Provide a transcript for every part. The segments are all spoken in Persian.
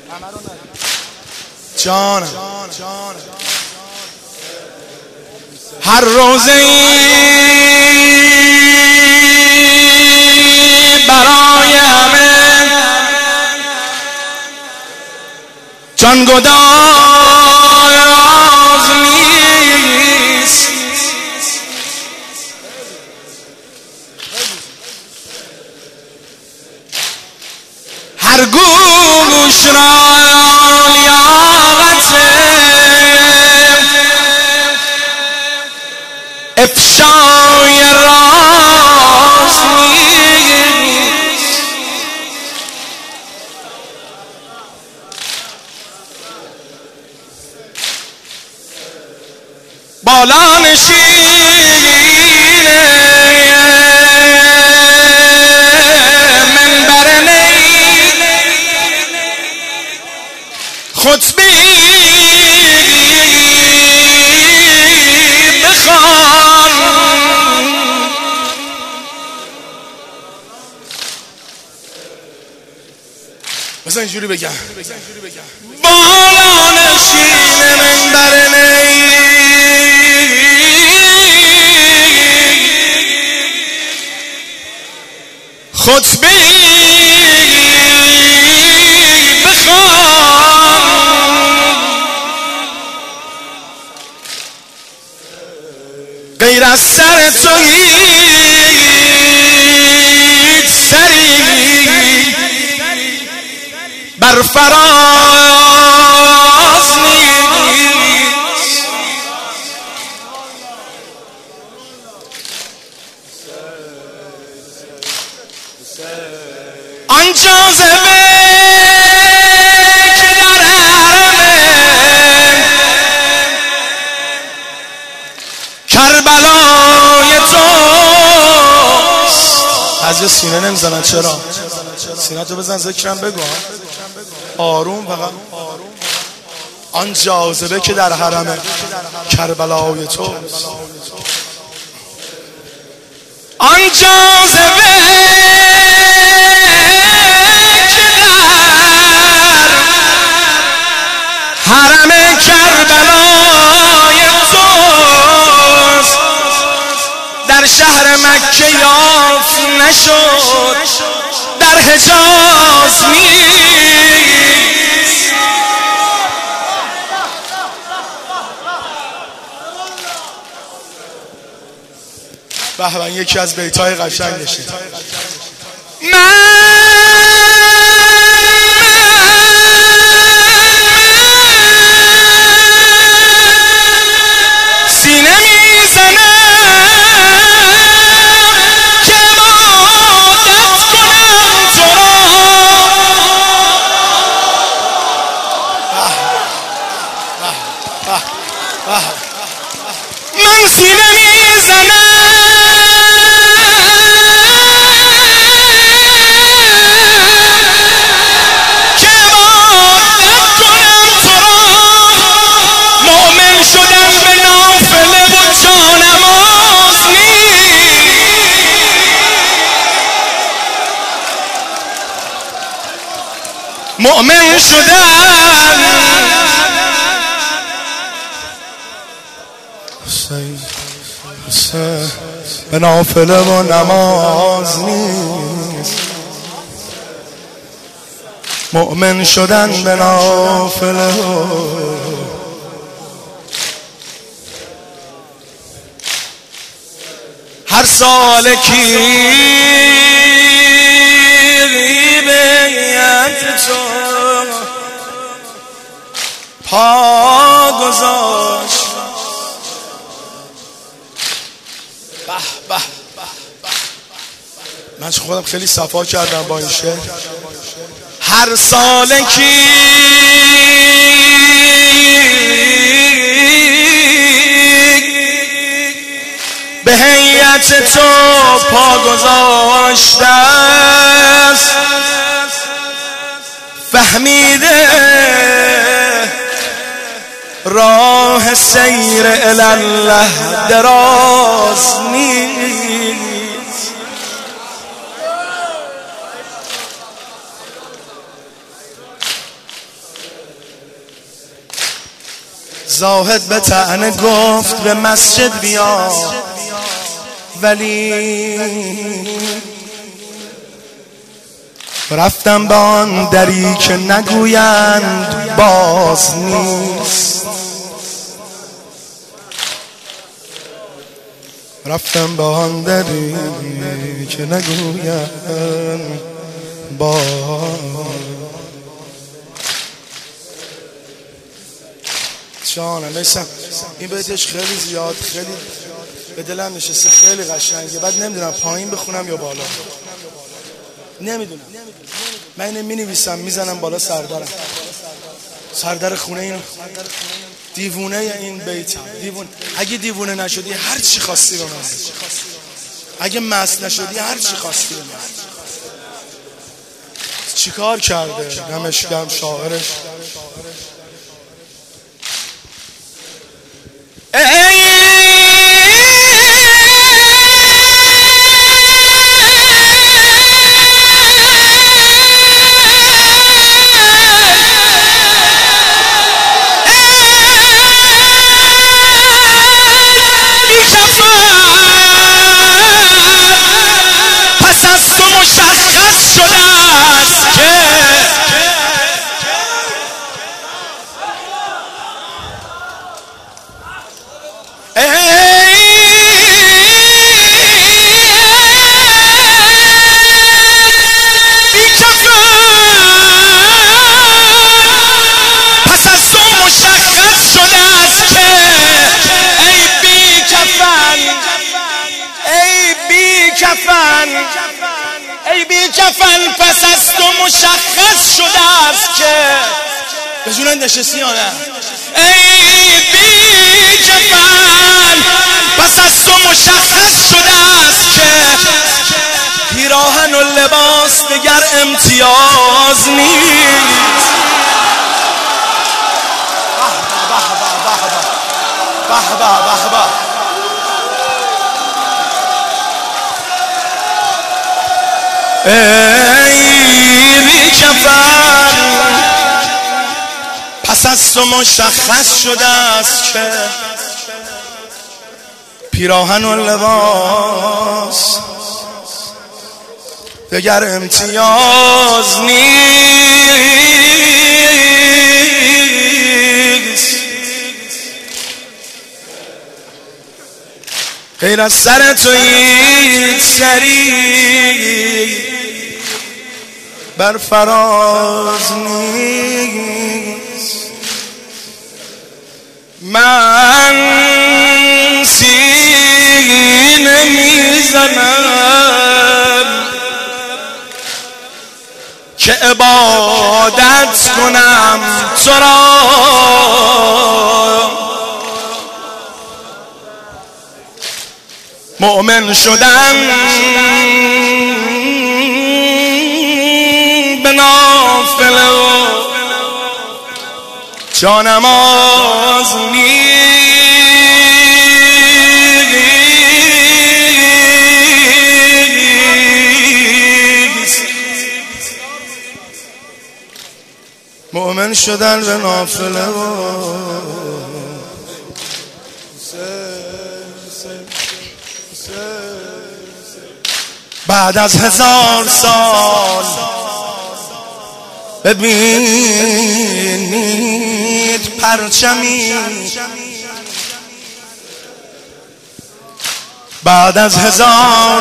جانم هر روزه برای همه جان گداز نیست. هر گوش را لیاقت افشای راز نیست. بالا نشین منبر نی خطبی بخوان. مثلا اینجوری بگم بالا نشین منبر نی خطبی بخوان. غیر از سر تو هیچ سری بر فراز نیست. آن جاذبه که در حرم کربلای توست. از یه سینه نمیزنن چرا؟ سینه تو بزن ذکرم بگو آروم فقط. آن جاذبه که در حرم کربلای توست. آن جاذبه حرم کربلای توست. در شهر مکه یافت نشد در حجاز نیست. بهمن یکی از بیت‌های قشنگشه. من سینه میزنم که عبادت کنم تو را. مؤمن شدن به نافله و جانماز نیست. مؤمن شدن به نافله و نماز نیست. مؤمن شدن به نافله هر سالکی بیعت تو پا گذاشت. من خودم خیلی صفا کردم با این شعر. هر سالکی به هیئت تو پا گذاشته است. فهمیده راه سیر الله دراز نیست. زاهد به طعنه گفت به مسجد بیا، ولی رفتم به آن دری که نگویند باز نیست. رفتم به آن دری که نگویند باز. جانم میسم این بیتش خیلی زیاد، خیلی به دلم نشسته، خیلی قشنگه. بعد نمیدونم پایین بخونم یا بالا، نمیدونم. من اینو مینویسم میزنم بالا سردرم، سردر خونه این دیوونه این بیتم. اگه دیوونه نشدی هر چی خواستی به من، اگه مست نشدی هر چی خواستی به من. چیکار کرده نمشگم شاعرش؟ ای بی کفن پس از تو مشخص شده است که به جونت نشستی یا نه؟ ای بی کفن پس از تو مشخص شده است که پیراهن و لباس دیگر امتیاز نیست. به به به به. ای بی کفن پس از تو مشخص شده است که پیراهن و لباس دیگر امتیاز نیست. غیر از سر تو این سری بر فراز نیست. من سینه میزنم که عبادت کنم تو را، مؤمن شدم به نافله و جانماز نیست. مؤمن شدن به نافله و بعد از 1000 سال ببینید پرچمی، بعد از 1000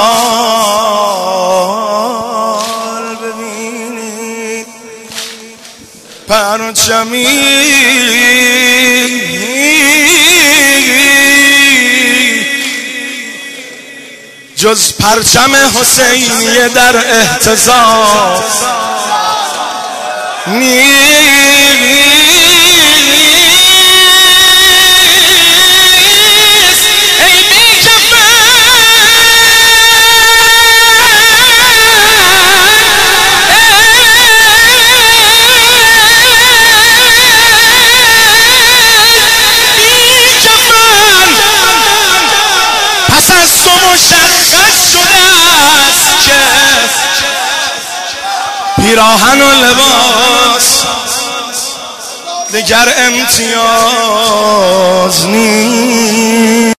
سال ببینید پرچمی، جز پرچم حسینیه در احتضار نیست. ای بی پس از تو مشخص شده است که پیراهن و لباس دگر امتیاز